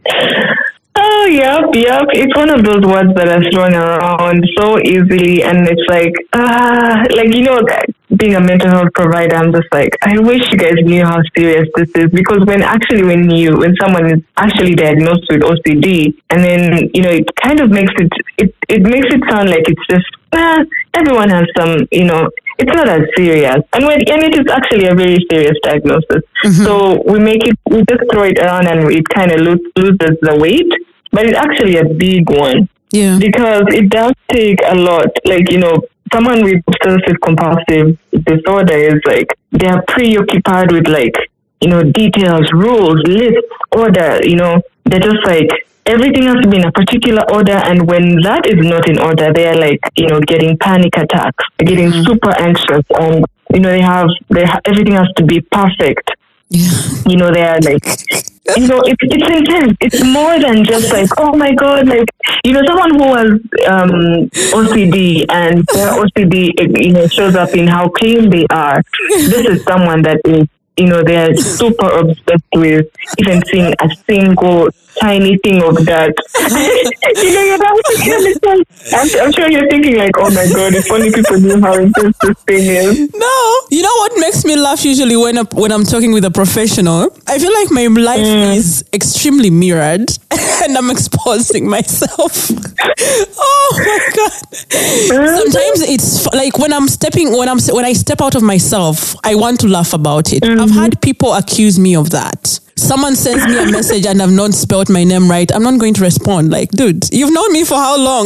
Oh, yep, yep. It's one of those words that are thrown around so easily, and it's like, ah, uh, like, you know, being a mental health provider, I'm just like, I wish you guys knew how serious this is, because when actually, when you, when someone is actually diagnosed with O C D, and then, you know, it kind of makes it, it, it makes it sound like it's just, ah, everyone has some, you know, it's not as serious. And when, and it is actually a very serious diagnosis. Mm-hmm. So we make it, we just throw it around and it kind of lose, loses the weight, but it's actually a big one. Yeah. Because it does take a lot. Like, you know, someone with obsessive compulsive disorder is like, they are preoccupied with like, you know, details, rules, lists, order, you know, they're just like, everything has to be in a particular order, and when that is not in order, they are like, you know, getting panic attacks, getting mm-hmm. super anxious, and you know, they have, they ha- everything has to be perfect. Yeah. You know, they are like, you know, it's it's intense. It's more than just like, oh my God, like, you know, someone who has um, O C D and their O C D, you know, shows up in how clean they are. This is someone that is, you know, they are super obsessed with even seeing a single tiny thing of that. You know, you're not, I'm, I'm sure you're thinking like, oh my God, if only people knew how intense this thing is. No, you know what makes me laugh usually when, I, when I'm talking with a professional? I feel like my life mm. is extremely mirrored and I'm exposing myself. Oh my God. Sometimes it's like when I'm stepping, when I'm when I step out of myself, I want to laugh about it. Mm-hmm. I've had people accuse me of that. Someone sends me a message and I've not spelled my name right. I'm not going to respond. Like, dude, you've known me for how long?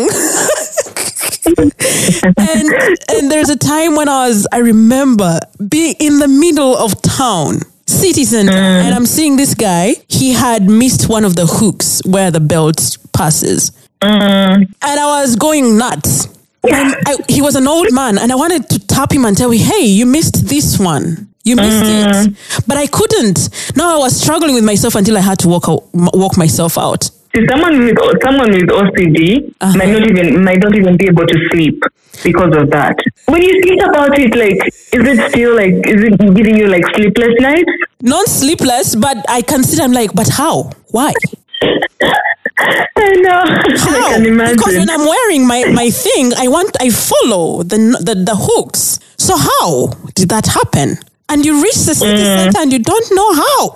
and and there's a time when I was, I remember being in the middle of town, city center, mm. and I'm seeing this guy. He had missed one of the hooks where the belt passes. Mm. And I was going nuts. And I, he was an old man and I wanted to tap him and tell him, hey, you missed this one. You missed mm. it. But I couldn't. Now I was struggling with myself until I had to walk out, walk myself out. See, someone with someone with O C D Uh-huh. might not even might not even be able to sleep because of that. When you think about it, like, is it still like, is it giving you like sleepless nights? Non sleepless, but I consider, I'm like, but how? Why? I know. How? I can imagine. Because when I'm wearing my, my thing, I want, I follow the, the, the hooks. So how did that happen? And you reach the city Mm. center and you don't know how.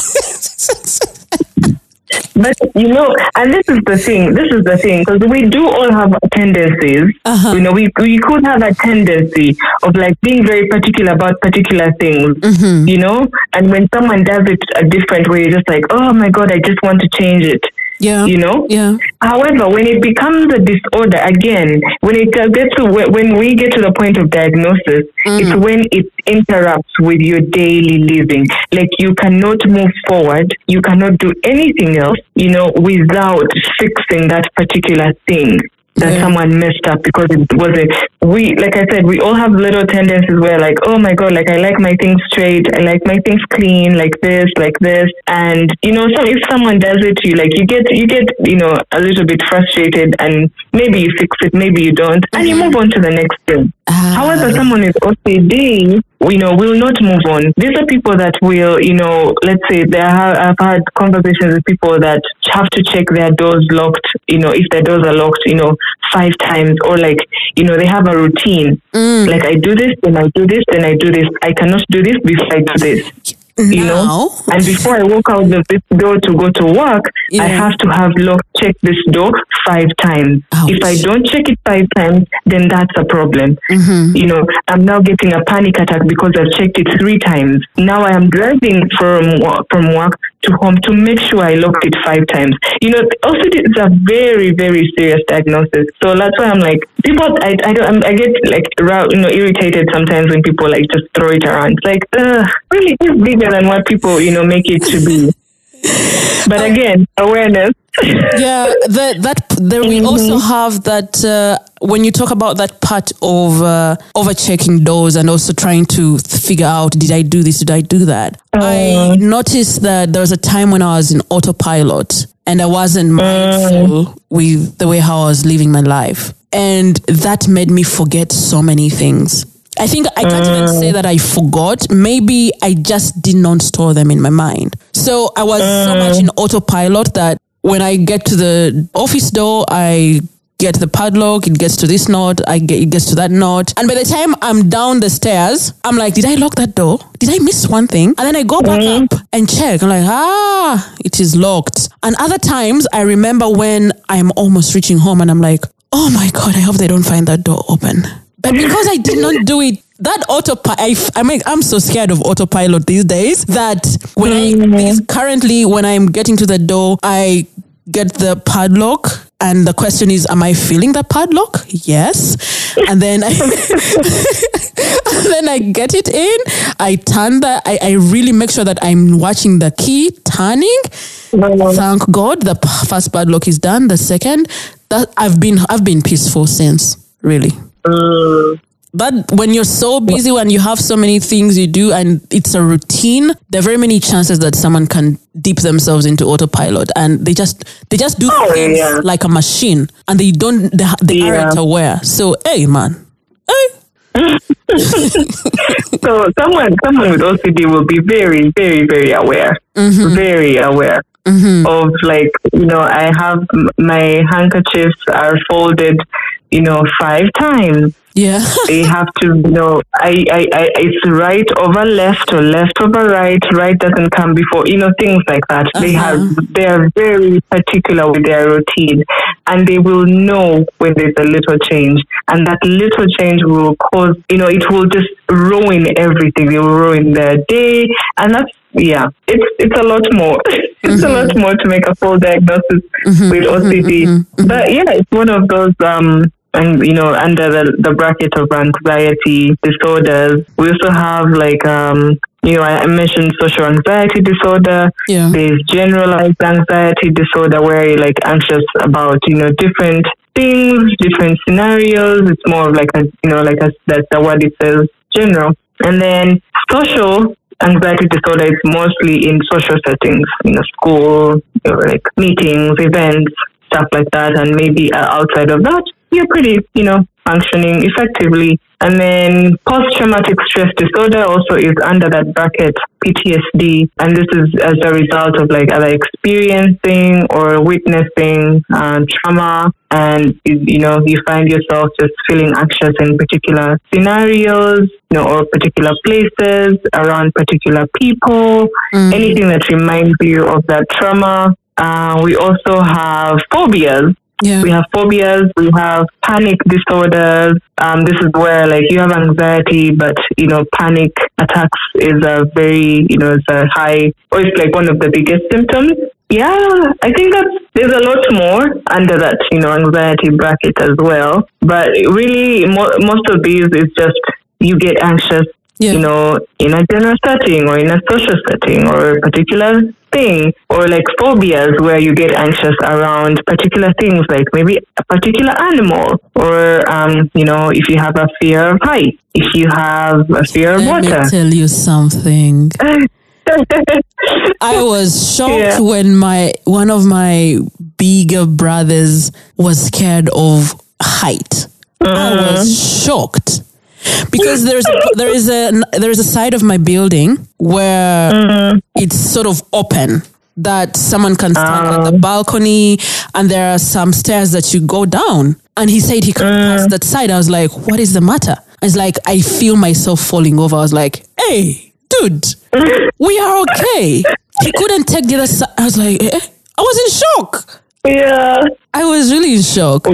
But you know, and this is the thing. This is the thing, because we do all have tendencies. Uh-huh. You know, we we could have a tendency of like being very particular about particular things. Mm-hmm. You know, and when someone does it a different way, you're just like, oh my god, I just want to change it. Yeah. You know. Yeah. However, when it becomes a disorder, again, when it gets to when we get to the point of diagnosis, Mm. it's when it interrupts with your daily living. Like you cannot move forward, you cannot do anything else, you know, without fixing that particular thing that Yeah. someone messed up because it wasn't. We, like I said, we all have little tendencies where, like, oh my god, like I like my things straight, I like my things clean, like this, like this, and you know, so if someone does it to you, like you get, you get, you know, a little bit frustrated, and maybe you fix it, maybe you don't, and you move on to the next thing. Ah. However, someone with O C D, you know, will not move on. These are people that will, you know, let's say they have, I've had conversations with people that have to check their doors locked, you know, if their doors are locked, you know, five times, or like, you know, they have a routine. Mm. Like I do this, then I do this, then I do this. I cannot do this before I do this. You know, Now? and before I walk out of this door to go to work, Yeah. I have to have locked check this door five times. Ouch. If I don't check it five times, then that's a problem. Mm-hmm. You know, I'm now getting a panic attack because I've checked it three times. Now I am driving from work, from work to home to make sure I locked it five times. You know, also it's a very, very serious diagnosis. So that's why I'm like, people, I, I don't, I'm, I get like, you know, irritated sometimes when people like just throw it around. It's like, uh, really is bigger than what people, you know, make it to be. But again, awareness. Yeah, that that there we Mhm. also have that uh, when you talk about that part of uh, over checking doors and also trying to figure out, did I do this, did I do that? I noticed that there was a time when I was in autopilot and I wasn't mindful with the way how I was living my life, and that made me forget so many things. I think I can't even say that I forgot. Maybe I just did not store them in my mind. So I was so much in autopilot that when I get to the office door, I get the padlock, it gets to this knot, I get, it gets to that knot. And by the time I'm down the stairs, I'm like, did I lock that door? Did I miss one thing? And then I go back up and check. I'm like, ah, it is locked. And other times I remember when I'm almost reaching home and I'm like, oh my God, I hope they don't find that door open. But because I did not do it, that autopilot, I, I mean, I'm so scared of autopilot these days that when I, because currently when I'm getting to the door, I get the padlock and the question is, am I feeling the padlock? Yes. And then I, and then I get it in, I turn the, I, I really make sure that I'm watching the key turning. Thank God the p- first padlock is done. The second, that I've been, I've been peaceful since, really. Mm. But when you're so busy, when you have so many things you do and it's a routine, there are very many chances that someone can dip themselves into autopilot and they just they just do Oh, things yeah. like a machine and they don't they, they Yeah. aren't aware. So hey man, hey. So someone someone with O C D will be very, very, very aware. Mm-hmm. Very aware. Mm-hmm. Of like, you know, I have m- my handkerchiefs are folded, you know, five times. Yeah. They have to, you know, I, I, I, it's right over left or left over right. Right doesn't come before, you know, things like that. They Uh-huh. have, they are very particular with their routine, and they will know when there's a little change, and that little change will cause, you know, it will just ruin everything. It will ruin their day, and that's, yeah, it's it's a lot more. It's a lot more to make a full diagnosis with O C D. But yeah, it's one of those, um, and you know, under the, the bracket of anxiety disorders. We also have like, um, you know, I I mentioned social anxiety disorder. Yeah. There's generalized anxiety disorder where you're like anxious about, you know, different things, different scenarios. It's more of like a, you know, like a, that's the word it says, general. And then social anxiety disorder is mostly in social settings, you know, school, you know, like meetings, events, stuff like that. And maybe uh, outside of that, you're pretty, you know, functioning effectively. And then post-traumatic stress disorder also is under that bracket, P T S D. And this is as a result of like either experiencing or witnessing uh, trauma. And, you know, you find yourself just feeling anxious in particular scenarios, you know, or particular places, around particular people, mm. anything that reminds you of that trauma. Uh, we also have phobias. Yeah. We have phobias, we have panic disorders. Um, this is where like you have anxiety, but you know, panic attacks is a very, you know, it's a high, or it's like one of the biggest symptoms. Yeah, I think that there's a lot more under that, you know, anxiety bracket as well. But really, mo- most of these is just you get anxious, yeah. you know, in a general setting or in a social setting or a particular thing, or like phobias where you get anxious around particular things, like maybe a particular animal, or um, you know, if you have a fear of height, if you have a fear of Let water. Let me tell you something. I was shocked yeah. when my one of my bigger brothers was scared of height. Mm. I was shocked. Because there's a, there is a there is a side of my building where mm-hmm. it's sort of open, that someone can stand um. at the balcony, and there are some stairs that you go down. And he said he can't mm. pass that side. I was like, what is the matter? It's like, I feel myself falling over. I was like, hey, dude, we are okay. He couldn't take the other side. I was like, eh? I was in shock. Yeah. I was really in shock.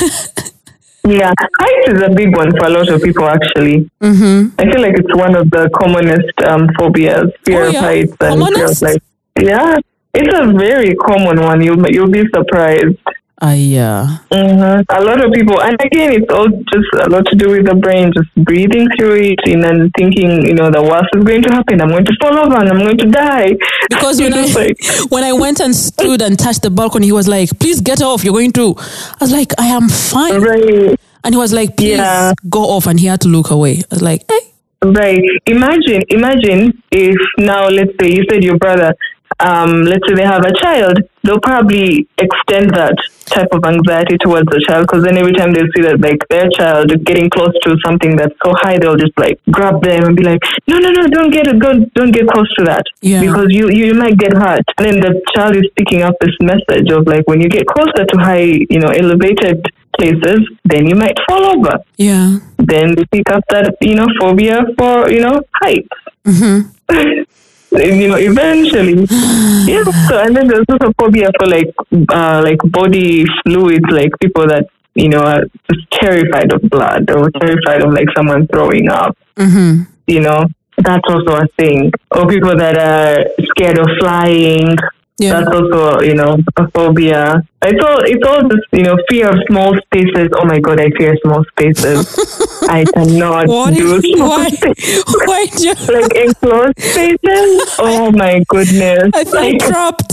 Yeah, height is a big one for a lot of people, actually. Mm-hmm. I feel like it's one of the commonest um, phobias, fear oh, yeah. of heights and commonest? fear of like. Yeah, it's a very common one. You'll you'll be surprised. Uh, yeah. Mm-hmm. A lot of people, and again, it's all just a lot to do with the brain, just breathing through it and then thinking, you know, the worst is going to happen. I'm going to fall over and I'm going to die. Because when I like, when I went and stood and touched the balcony, he was like, please get off. You're going to. I was like, I am fine. Right. And he was like, please yeah. go off. And he had to look away. I was like, hey. Right. Imagine, imagine if now, let's say you said your brother, um, let's say they have a child, they'll probably extend that type of anxiety towards the child, because then every time they see that like their child is getting close to something that's so high, they'll just like grab them and be like, no, no, no, don't get it, don't, don't get close to that, yeah. because you, you might get hurt. And then the child is picking up this message of like, when you get closer to high, you know, elevated places, then you might fall over. Yeah. Then they pick up that, you know, phobia for, you know, heights. Mm-hmm. You know, eventually, yeah. So, and then there's also phobia for like, uh, like body fluids, like people that, you know, are just terrified of blood or terrified of like someone throwing up. Mm-hmm. You know, that's also a thing. Or people that are scared of flying. Yeah. That's also, you know, a phobia. It's all, it's all just, you know, fear of small spaces. Oh my God, I fear small spaces. I cannot what do is, small why, spaces. Why do you... Like enclosed spaces? Oh my goodness. I feel like, trapped.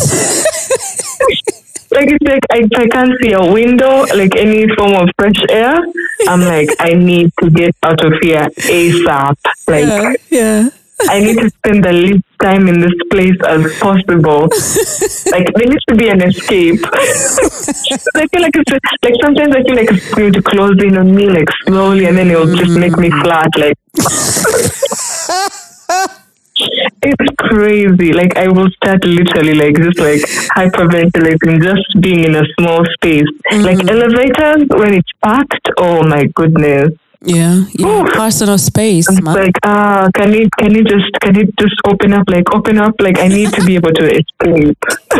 Like it's like, I, if I can't see a window, like any form of fresh air, I'm like, I need to get out of here ASAP. Like, yeah. yeah. I need to spend the least time in this place as possible. Like, there needs to be an escape. I feel like it's like sometimes I feel like it's going to close in on me like slowly, and then it will just make me flat. Like, it's crazy. Like, I will start literally like just like hyperventilating, just being in a small space. Mm-hmm. Like elevators when it's packed. Oh my goodness. Yeah, yeah, Oof. Personal space. It's man. Like, ah, uh, can it, can it just, can it just open up? Like, open up. Like, I need to be able to escape.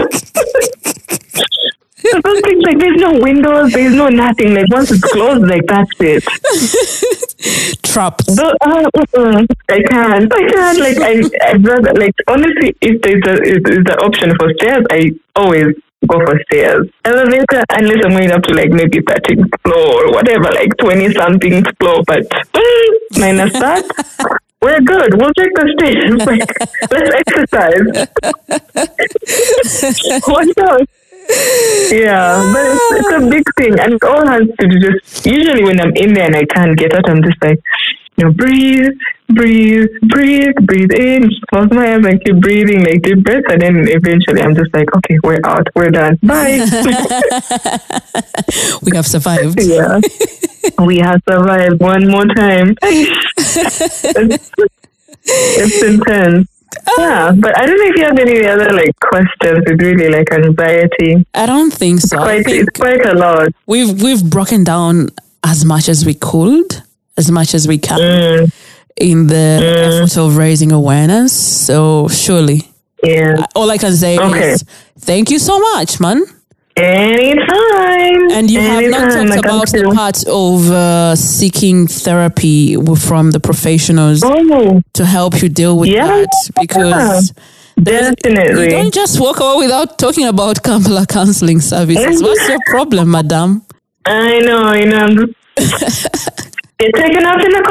Those things, like, there's no windows, there's no nothing. Like, once it's closed, like, that's it. Trapped. But, uh, uh, I can't. I can't. Like, I, I'd rather, like, honestly, if there's a, if there's an option for stairs, I always go for stairs. Elevator, unless I'm going up to like maybe thirteenth floor or whatever, like twenty something floor, but mm, minus that, we're good. We'll take the stairs. Like, let's exercise. What else? Yeah, but it's, it's a big thing, and it all has to do just, usually when I'm in there and I can't get out, I'm just like, you know, breathe, breathe, breathe, breathe in, close my eyes and keep breathing, like deep breaths. And then eventually I'm just like, okay, we're out, we're done. Bye. We have survived. Yeah. We have survived one more time. it's, it's intense. Yeah, but I don't know if you have any other like questions with really like anxiety. I don't think so. It's quite, I think it's quite a lot. We've we've broken down as much as we could, as much as we can Mm. in the Mm. effort of raising awareness. So surely, Yeah. all I can say Okay. is thank you so much, man. Anytime. And you have not Anytime. talked Like, about I'm the still- part of uh, seeking therapy w- from the professionals Oh, to help you deal with Yeah. that, because there's- definitely. you don't just walk away without talking about Kampala counseling services. What's your problem, madam? I know, I know. I'm just get taken up in the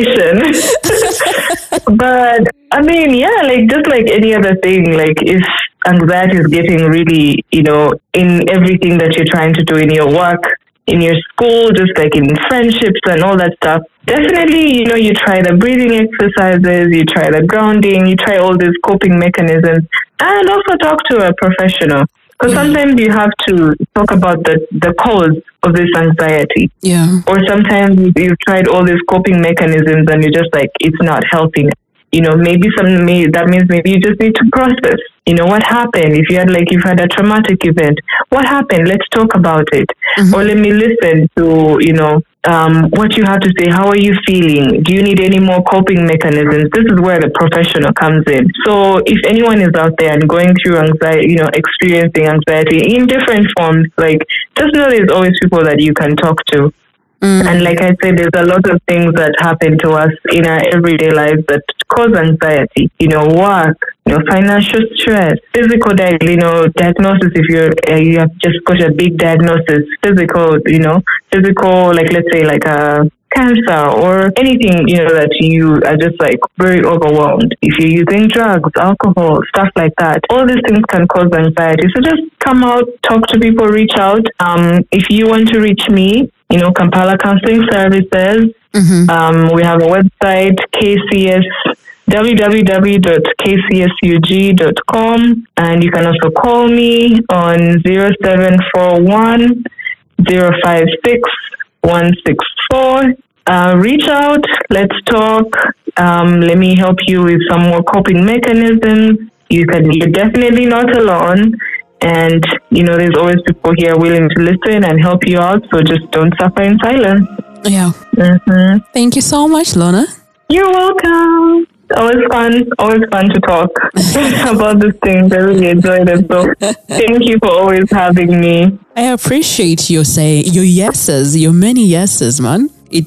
conversation. But I mean, yeah, like just like any other thing, like if anxiety is getting really, you know, in everything that you're trying to do in your work, in your school, just like in friendships and all that stuff, definitely, you know, you try the breathing exercises, you try the grounding, you try all these coping mechanisms, and also talk to a professional. Because sometimes you have to talk about the, the cause of this anxiety. Yeah. Or sometimes you- you've tried all these coping mechanisms and you're just like, it's not helping. You know, maybe some, may, that means maybe you just need to process. You know, what happened? If you had like, you've had a traumatic event, what happened? Let's talk about it. Mhm. Or let me listen to, you know, um, what you have to say. How are you feeling? Do you need any more coping mechanisms? This is where the professional comes in. So if anyone is out there and going through anxiety, you know, experiencing anxiety in different forms, like just know there's always people that you can talk to. Mm. And like I said, there's a lot of things that happen to us in our everyday lives that cause anxiety. You know, work, you know, financial stress, physical, di- you know, diagnosis. If you're uh, you have just got a big diagnosis, physical, you know, physical, like let's say like a cancer or anything, you know, that you are just like very overwhelmed. If you're using drugs, alcohol, stuff like that, all these things can cause anxiety. So just come out, talk to people, reach out. Um, if you want to reach me, you know, Kampala Counseling Services. Mhm. Um, we have a website, K C S, w w w dot k c s u g dot com, and you can also call me on zero seven four one zero five six one six four. Uh, reach out, let's talk. Um, let me help you with some more coping mechanisms. You can, you're definitely not alone. And, you know, there's always people here willing to listen and help you out. So just don't suffer in silence. Yeah. Mm-hmm. Thank you so much, Lorna. You're welcome. Always fun. Always fun to talk about these things. I really enjoyed it. So thank you for always having me. I appreciate your say your yeses, your many yeses, man. It,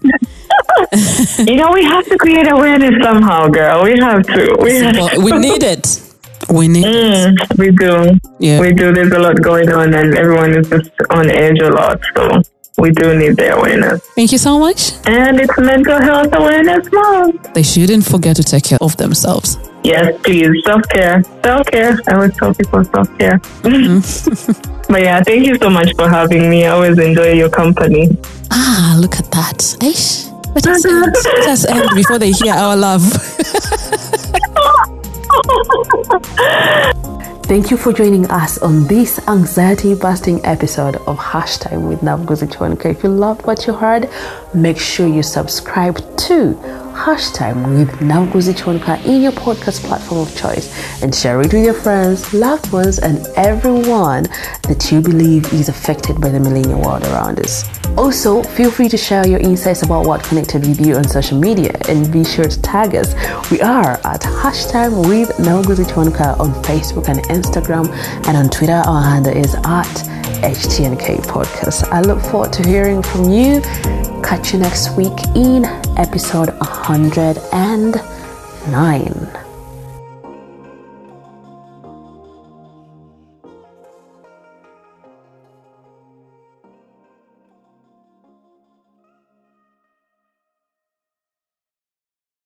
it You know, we have to create awareness somehow, girl. We have to. We, have well, to. we need it. We need it. Mm, we do. Yeah. We do. There's a lot going on and everyone is just on edge a lot. So we do need the awareness. Thank you so much. And it's Mental Health Awareness Month. They shouldn't forget to take care of themselves. Yes, please. Self-care. Self-care. I always tell people self-care. But yeah, thank you so much for having me. I always enjoy your company. Ah, look at that. Eish. Let us end. Let us end before they hear our love. Thank you for joining us on this anxiety-busting episode of Hashtime with Nabuguzi Chwanka. If you loved what you heard, make sure you subscribe to Hashtime with Nabuguzi Chwanka in your podcast platform of choice and share it with your friends, loved ones, and everyone that you believe is affected by the millennial world around us. Also, feel free to share your insights about what connected with you on social media and be sure to tag us. We are at Hashtime with Nabuguzi Chwanka on Facebook and Instagram, and on Twitter our handle is at H T N K Podcast. I look forward to hearing from you. Catch you next week in episode one hundred nine.